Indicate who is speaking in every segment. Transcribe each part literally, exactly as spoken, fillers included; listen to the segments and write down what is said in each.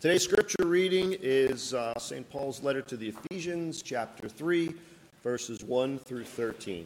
Speaker 1: Today's scripture reading is uh, Saint Paul's letter to the Ephesians, chapter three, verses one through thirteen.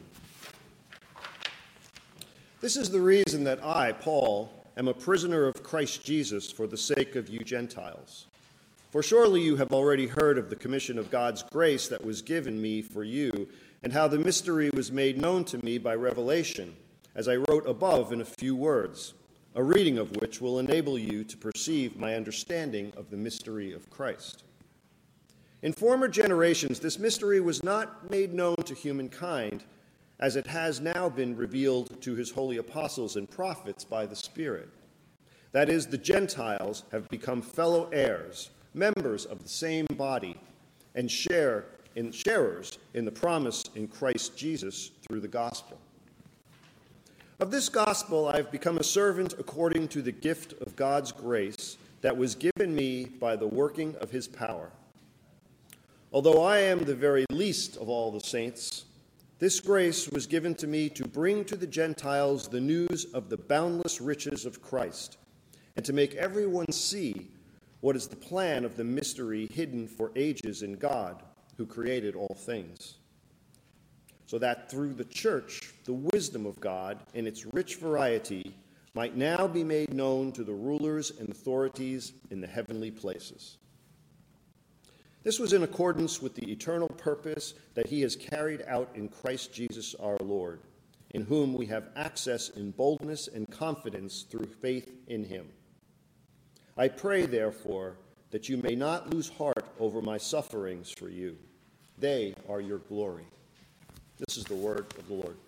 Speaker 1: This is the reason that I, Paul, am a prisoner of Christ Jesus for the sake of you Gentiles. For surely you have already heard of the commission of God's grace that was given me for you, and how the mystery was made known to me by revelation, as I wrote above in a few words, a reading of which will enable you to perceive my understanding of the mystery of Christ. In former generations, this mystery was not made known to humankind, as it has now been revealed to his holy apostles and prophets by the Spirit. That is, the Gentiles have become fellow heirs, members of the same body, and share in, sharers in the promise in Christ Jesus through the gospel. Of this gospel I have become a servant according to the gift of God's grace that was given me by the working of his power. Although I am the very least of all the saints, this grace was given to me to bring to the Gentiles the news of the boundless riches of Christ, and to make everyone see what is the plan of the mystery hidden for ages in God, who created all things, so that through the church the wisdom of God in its rich variety might now be made known to the rulers and authorities in the heavenly places. This was in accordance with the eternal purpose that he has carried out in Christ Jesus our Lord, in whom we have access in boldness and confidence through faith in him. I pray, therefore, that you may not lose heart over my sufferings for you. They are your glory. This is the word of the Lord.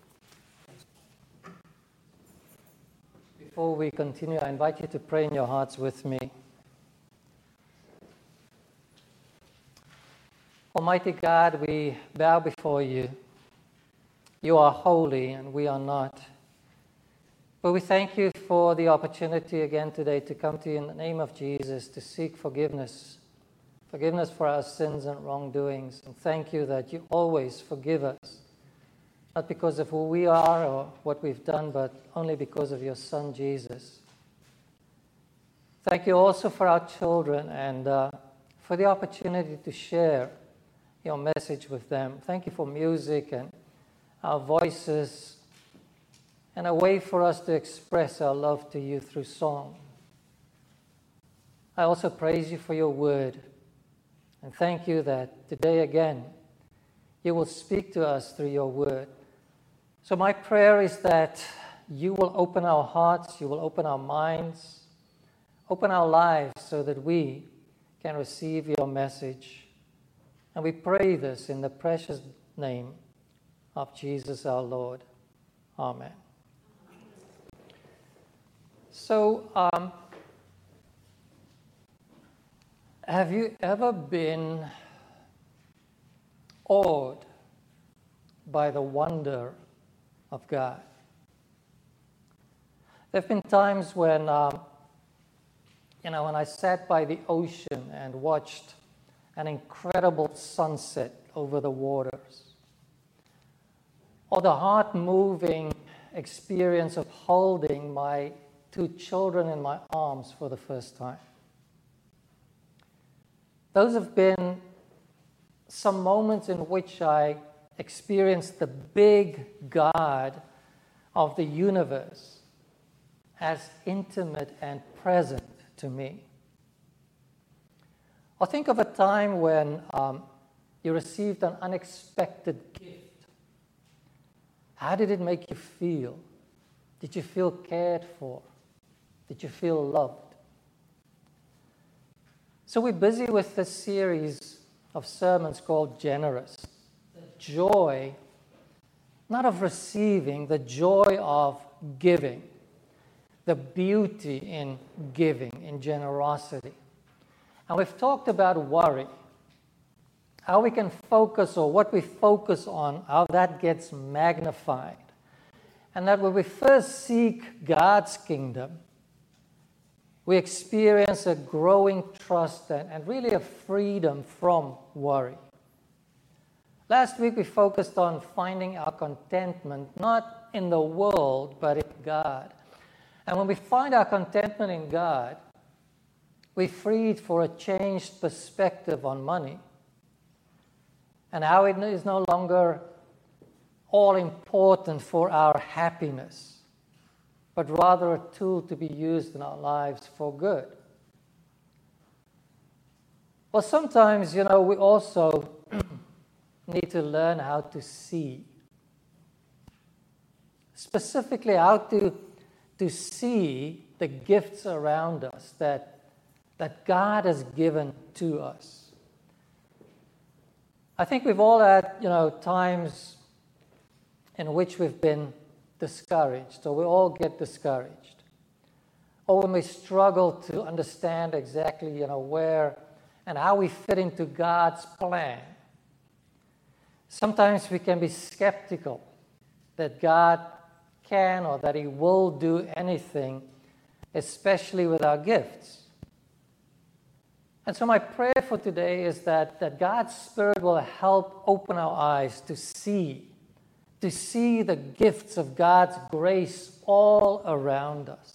Speaker 2: Before we continue, I invite you to pray in your hearts with me. Almighty God, we bow before you. You are holy and we are not. But we thank you for the opportunity again today to come to you in the name of Jesus to seek forgiveness. Forgiveness for our sins and wrongdoings. And thank you that you always forgive us. Not because of who we are or what we've done, but only because of your Son, Jesus. Thank you also for our children and uh, for the opportunity to share your message with them. Thank you for music and our voices and a way for us to express our love to you through song. I also praise you for your word and thank you that today again you will speak to us through your word. So my prayer is that you will open our hearts, you will open our minds, open our lives so that we can receive your message. And we pray this in the precious name of Jesus our Lord. Amen. So, um, have you ever been awed by the wonder of God? There have been times when, um, you know, when I sat by the ocean and watched an incredible sunset over the waters, or the heart-moving experience of holding my two children in my arms for the first time. Those have been some moments in which I experienced the big God of the universe as intimate and present to me. Or think of a time when um, you received an unexpected gift. How did it make you feel? Did you feel cared for? Did you feel loved? So we're busy with this series of sermons called Generous. The joy, not of receiving, the joy of giving. The beauty in giving, in generosity. And we've talked about worry, how we can focus, or what we focus on, how that gets magnified. And that when we first seek God's kingdom, we experience a growing trust and, and really a freedom from worry. Last week we focused on finding our contentment, not in the world, but in God. And when we find our contentment in God, we're freed for a changed perspective on money and how it is no longer all important for our happiness, but rather a tool to be used in our lives for good. Well, sometimes, you know, we also need to learn how to see. Specifically, how to, to see the gifts around us that, that God has given to us. I think we've all had, you know, times in which we've been discouraged, or we all get discouraged, or when we struggle to understand exactly, you know, where and how we fit into God's plan. Sometimes we can be skeptical that God can or that He will do anything, especially with our gifts. And so my prayer for today is that, that God's Spirit will help open our eyes to see, to see the gifts of God's grace all around us.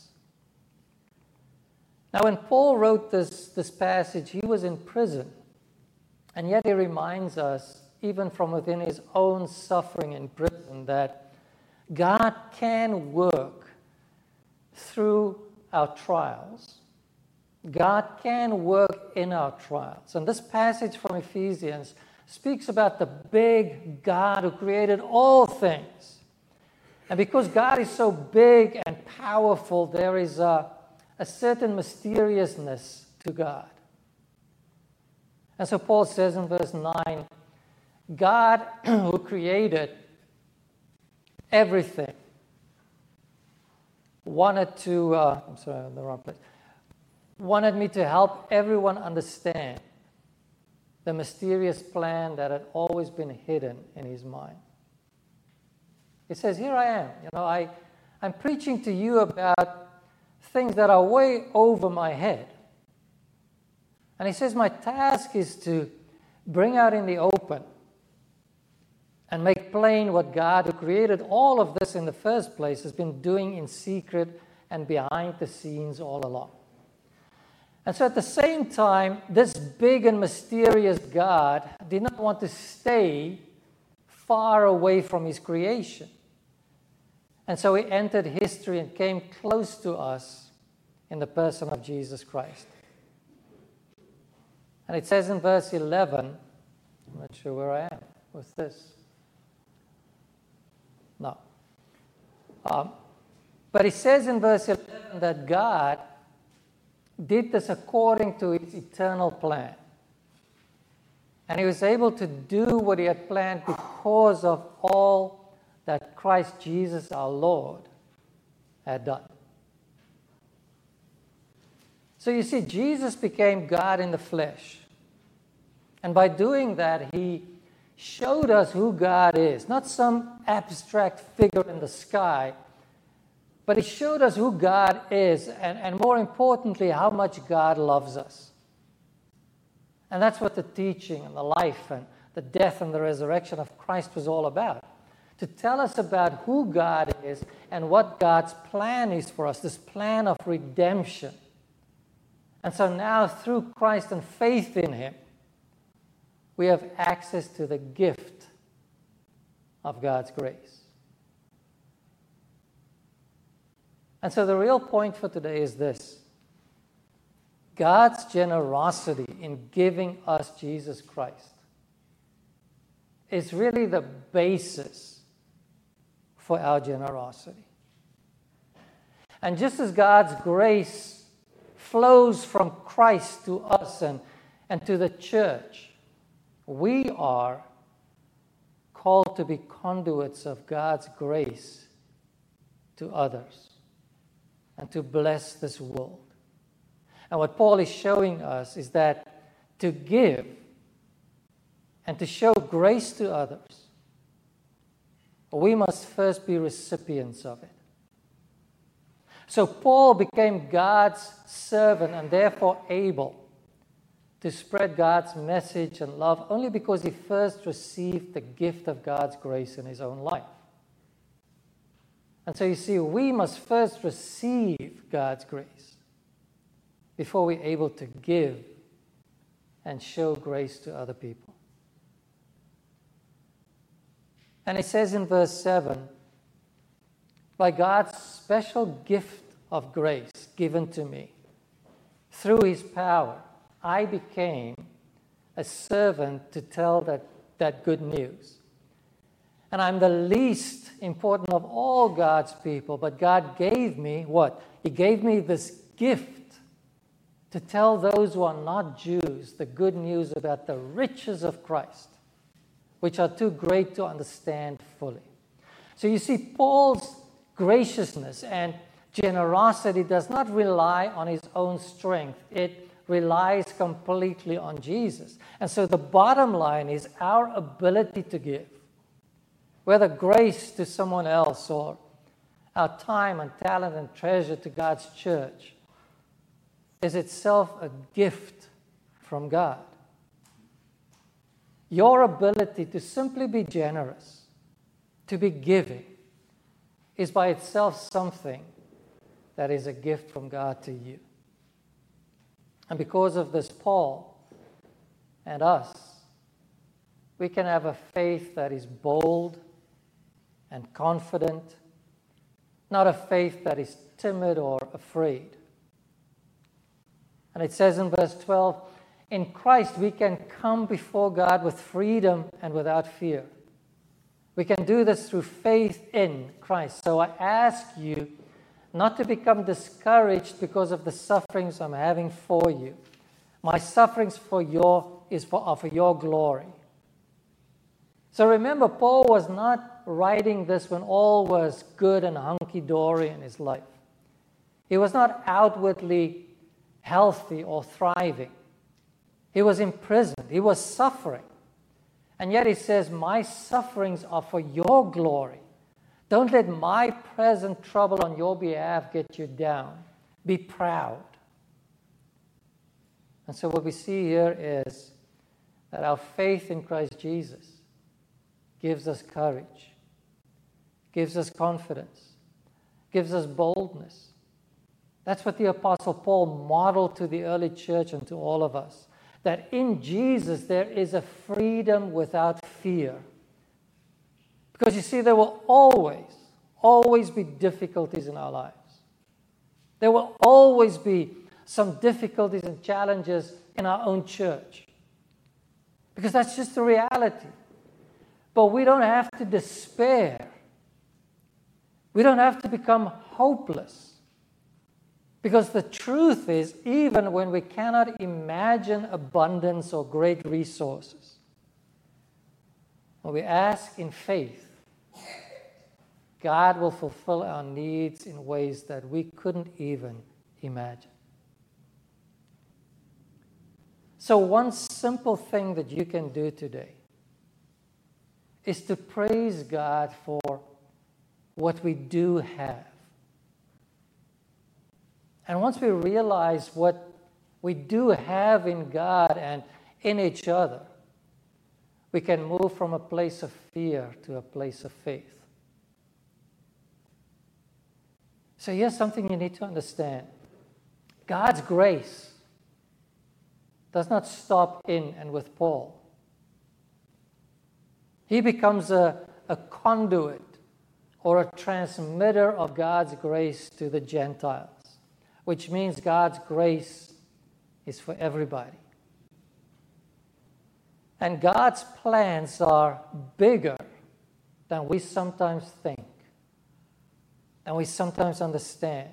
Speaker 2: Now, when Paul wrote this, this passage, he was in prison. And yet he reminds us, even from within his own suffering in prison, that God can work through our trials. God can work in our trials. And this passage from Ephesians speaks about the big God who created all things. And because God is so big and powerful, there is a a certain mysteriousness to God. And so Paul says in verse nine, God who created everything wanted to, uh, I'm sorry, I'm in the wrong place, wanted me to help everyone understand the mysterious plan that had always been hidden in his mind. He says, here I am, you know, I, I'm preaching to you about things that are way over my head. And he says, my task is to bring out in the open and make plain what God, who created all of this in the first place, has been doing in secret and behind the scenes all along. And so at the same time, this big and mysterious God did not want to stay far away from his creation. And so he entered history and came close to us in the person of Jesus Christ. And it says in verse eleven, I'm not sure where I am with this. No. Um, but it says in verse eleven that God did this according to his eternal plan. And he was able to do what he had planned because of all that Christ Jesus our Lord had done. So you see, Jesus became God in the flesh. And by doing that, he showed us who God is. Not some abstract figure in the sky, but he showed us who God is, and, and more importantly, how much God loves us. And that's what the teaching and the life and the death and the resurrection of Christ was all about. To tell us about who God is and what God's plan is for us, this plan of redemption. And so now, through Christ and faith in him, we have access to the gift of God's grace. And so the real point for today is this. God's generosity in giving us Jesus Christ is really the basis for our generosity. And just as God's grace flows from Christ to us and, and to the church, we are called to be conduits of God's grace to others and to bless this world. And what Paul is showing us is that to give and to show grace to others, we must first be recipients of it. So Paul became God's servant and therefore able to spread God's message and love only because he first received the gift of God's grace in his own life. And so you see, we must first receive God's grace. before we're able to give and show grace to other people. And it says in verse seven, by God's special gift of grace given to me, through his power, I became a servant to tell that, that good news. And I'm the least important of all God's people, but God gave me what? He gave me this gift to tell those who are not Jews the good news about the riches of Christ, which are too great to understand fully. So you see, Paul's graciousness and generosity does not rely on his own strength. It relies completely on Jesus. And so the bottom line is our ability to give, whether grace to someone else or our time and talent and treasure to God's church, is itself a gift from God. Your ability to simply be generous, to be giving, is by itself something that is a gift from God to you. And because of this, Paul and us, we can have a faith that is bold and confident, not a faith that is timid or afraid. And it says in verse twelve, in Christ we can come before God with freedom and without fear. We can do this through faith in Christ. So I ask you not to become discouraged because of the sufferings I'm having for you. My sufferings for your is for, are for your glory. So remember, Paul was not writing this when all was good and hunky-dory in his life. He was not outwardly healthy or thriving. He was imprisoned. He was suffering. And yet he says, my sufferings are for your glory. Don't let my present trouble on your behalf get you down. Be proud. And so what we see here is that our faith in Christ Jesus gives us courage, gives us confidence, gives us boldness. That's what the Apostle Paul modeled to the early church and to all of us. That in Jesus there is a freedom without fear. Because you see, there will always, always be difficulties in our lives. There will always be some difficulties and challenges in our own church. Because that's just the reality. But we don't have to despair. We don't have to become hopeless. Because the truth is, even when we cannot imagine abundance or great resources, when we ask in faith, God will fulfill our needs in ways that we couldn't even imagine. So one simple thing that you can do today is to praise God for what we do have. And once we realize what we do have in God and in each other, we can move from a place of fear to a place of faith. So here's something you need to understand. God's grace does not stop in and with Paul. He becomes a, a conduit or a transmitter of God's grace to the Gentiles, which means God's grace is for everybody. And God's plans are bigger than we sometimes think, than we sometimes understand.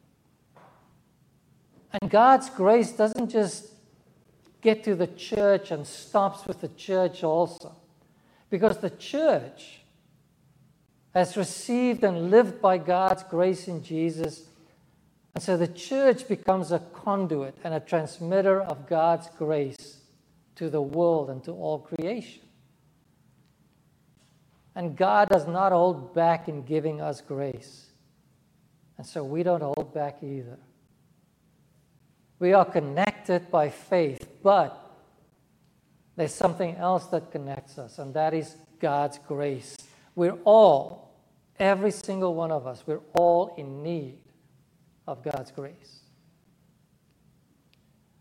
Speaker 2: And God's grace doesn't just get to the church and stops with the church also, because the church has received and lived by God's grace in Jesus. And so the church becomes a conduit and a transmitter of God's grace to the world and to all creation. And God does not hold back in giving us grace. And so we don't hold back either. We are connected by faith, but there's something else that connects us, and that is God's grace. We're all, every single one of us, we're all in need of God's grace.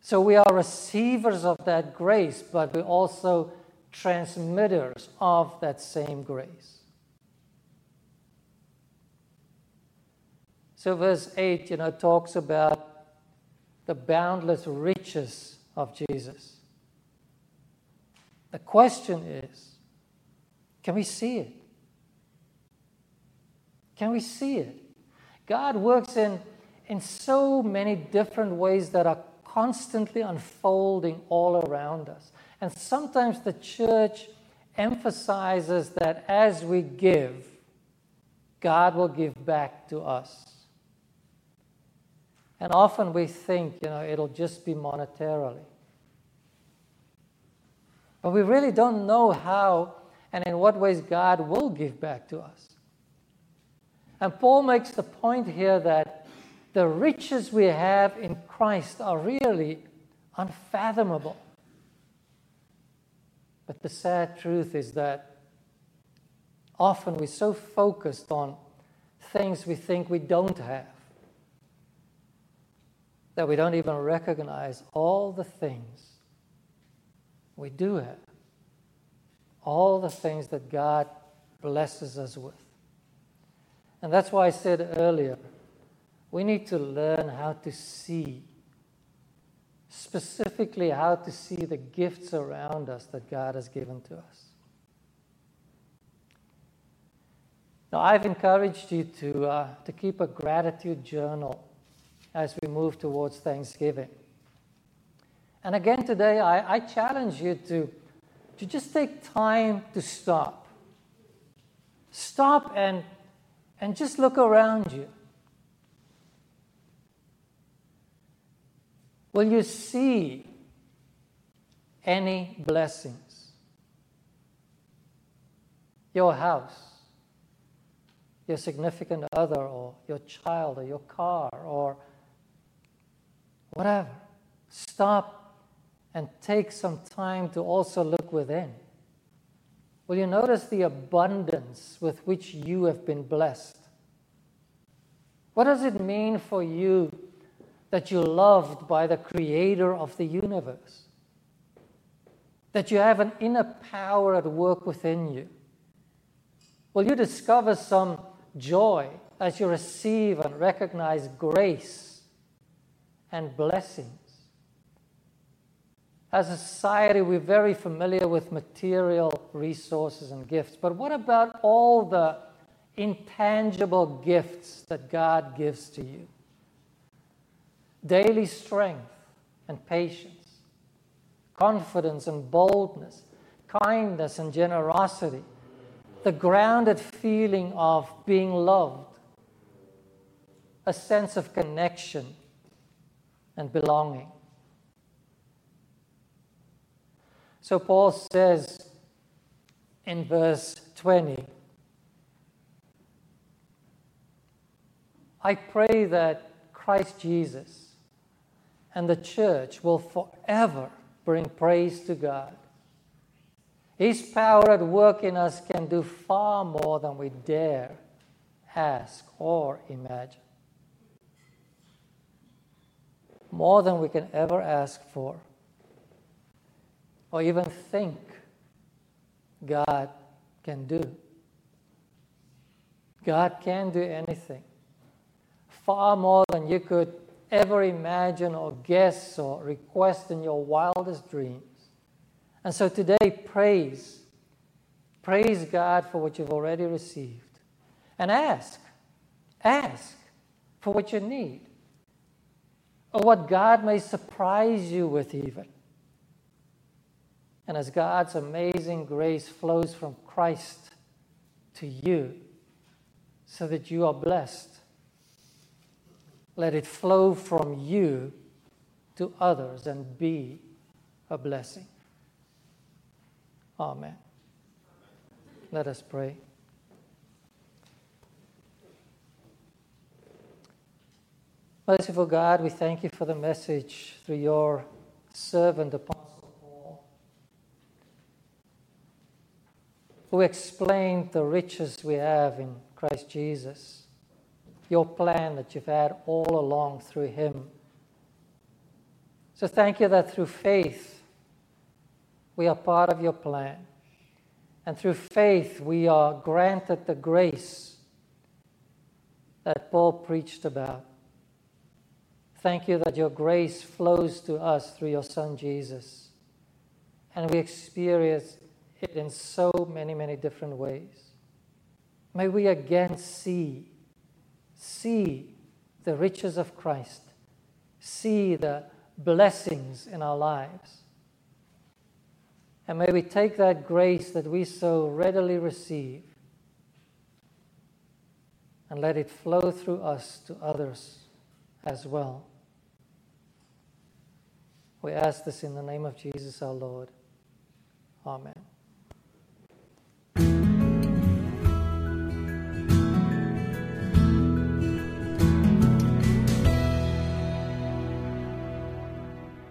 Speaker 2: So we are receivers of that grace, but we're also transmitters of that same grace. So verse eight, you know, talks about the boundless riches of Jesus. The question is, can we see it? Can we see it? God works in, in so many different ways that are constantly unfolding all around us. And sometimes the church emphasizes that as we give, God will give back to us. And often we think, you know, it'll just be monetarily. But we really don't know how and in what ways God will give back to us. And Paul makes the point here that the riches we have in Christ are really unfathomable. But the sad truth is that often we're so focused on things we think we don't have that we don't even recognize all the things we do have, all the things that God blesses us with. And that's why I said earlier, we need to learn how to see, specifically how to see the gifts around us that God has given to us. Now, I've encouraged you to, uh, to keep a gratitude journal as we move towards Thanksgiving. And again today, I, I challenge you to, to just take time to stop. Stop and, and just look around you. Will you see any blessings? Your house, your significant other, or your child, or your car, or whatever. Stop and take some time to also look within. Will you notice the abundance with which you have been blessed? What does it mean for you that you're loved by the Creator of the universe? That you have an inner power at work within you? Will you discover some joy as you receive and recognize grace and blessings? As a society, we're very familiar with material resources and gifts, but what about all the intangible gifts that God gives to you? Daily strength and patience, confidence and boldness, kindness and generosity, the grounded feeling of being loved, a sense of connection and belonging. So Paul says in verse twenty, I pray that Christ Jesus and the church will forever bring praise to God. His power at work in us can do far more than we dare ask or imagine. More than we can ever ask for or even think God can do. God can do anything, far more than you could ever imagine or guess or request in your wildest dreams. And so today, praise. Praise God for what you've already received. And ask. Ask for what you need. Or what God may surprise you with even. And as God's amazing grace flows from Christ to you so that you are blessed, let it flow from you to others and be a blessing. Amen. Let us pray. Merciful God, we thank you for the message through your servant, Apostle Paul, who explained the riches we have in Christ Jesus, your plan that you've had all along through him, So thank you that through faith we are part of your plan. And through faith we are granted the grace that Paul preached about. Thank you that your grace flows to us through your Son Jesus. And we experience it in so many, many different ways. May we again see, see the riches of Christ, see the blessings in our lives. And may we take that grace that we so readily receive and let it flow through us to others as well. We ask this in the name of Jesus our Lord. Amen.